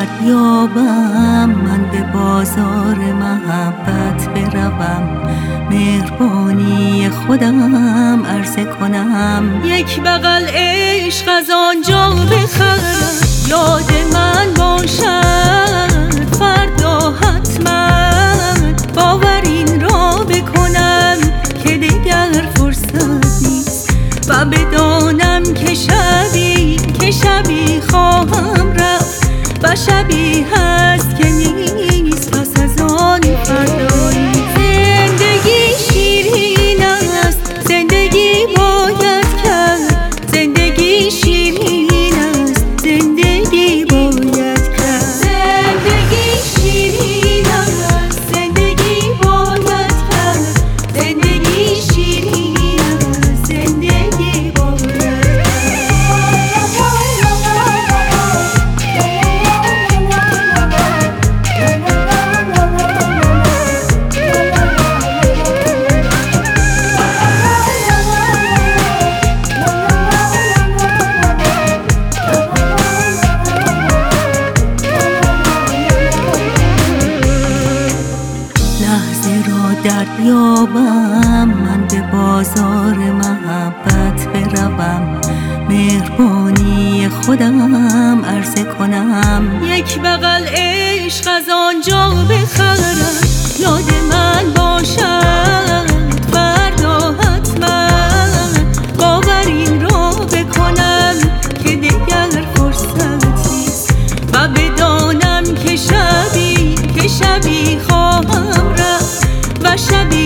دریابم، من به بازار محبت بروم، مهربانی خودم عرضه کنم. یک بغل عشق از آنجا بخرم، یاد من باشد فردا حتما، باور این را بکنم که دیگر فرصت نیست و بدانم که شبی خواهم رفت و شبی هست که نیست پس از آن فردایی. زندگی شیرین است، زندگی باید کرد، زندگی شیرین است، زندگی باید کرد. زندگی شیرین است، زندگی باید کرد، زندگی شیرین است، زندگی باید کرد. دریابم، من به بازار محبت بروم، مهربانی خودم عرضه کنم. یک بغل عشق از آنجا بخرم، یاد من باشد فردا حتما، باور این را بکنم که دیگر فرصت نیست و بدانم که شبی خواهم رفت و شبی